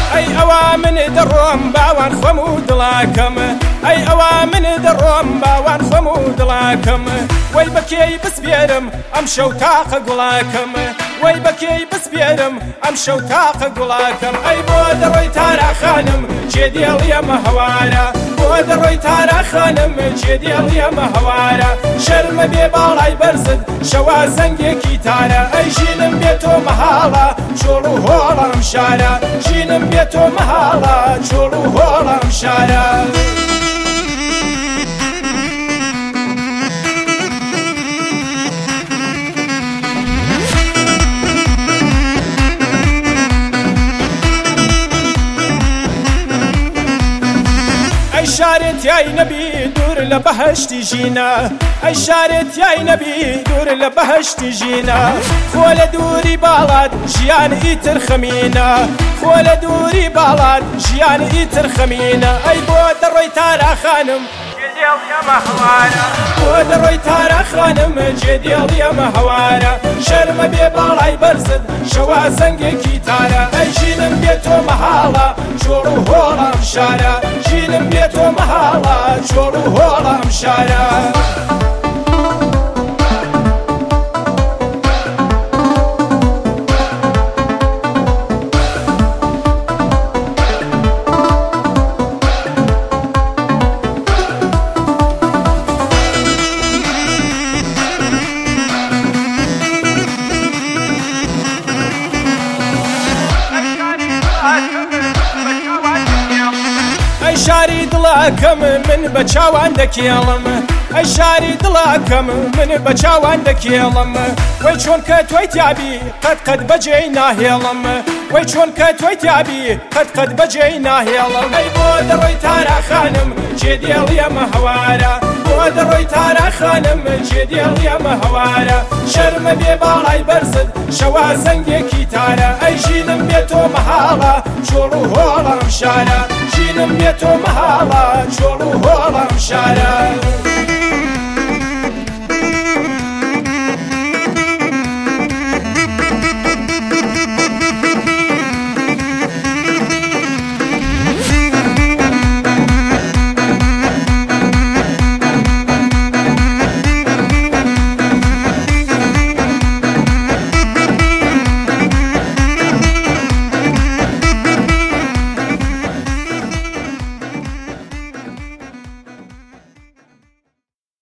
ئەی ئەوا من دەڕۆم باوان خۆم و دڵاکەم ئەی ئەوا من دەڕۆم باوان خۆم و دڵاکەم وەی بەکێی بسپێرم ئەم شەو تاقە گوڵاکەم وەی بەکێی بسپێرم ئەم شەو تاقە گوڵاکەم ئەی بۆ دەڕۆی تاراخانم چێ دێڵی ئەمە هەوارە بۆ دەڕۆی تاراخانم چێ دێڵی ئەمە هەوارە شەرمە بێ باڵای بەرزت شەوا زەنگێکی تارە ئەی ژینم بێتۆ مەهاڵە چۆڵ و هۆڵەم شارە ژینم بێتۆ مەهاڵە چۆڵ و هۆڵەم شارە شارت یای نبی دور لبهشتی جینا ای شارت یای نبی دور لبهشتی جینا خول دوری بالاد جیان ایتر خمینا خول دوری بالاد جیان ایتر خمینا ای بود روی تارا خانم جدیل یا مهوارا بود روی تارا خانم جدیل یا مهوارا شرم بی بالای برزد شوا زنگ کی تارا ای جینم بی تو محالا چورو هولم شارا جینم بی تو محالا چورو هولم شارا شاری دڵاکەم من بە چاوان دەکێڵم ئەی شاری دڵاکەم من بە چاوان دەکێڵم وەی چۆن کە تۆی تیابی قەت بەجێی ناهێڵم وەی چۆن کە تۆی تیابی قەت بەجێی ناهێڵم ئەی بۆ دەڕۆی تاراخانم چێ دێڵی ئەمە هەوارە بۆ دەڕۆی تاراخانم چێ دێڵی ئەمە هەوارە شەرمە بێ باڵای بەرزت شەوا زەنگێکی تارە ئەی ژینم بێتۆ مەهاڵە چۆڵ و هۆڵەم شارە ژینم بێتۆ مەهاڵە چۆڵ و هۆڵەم شارە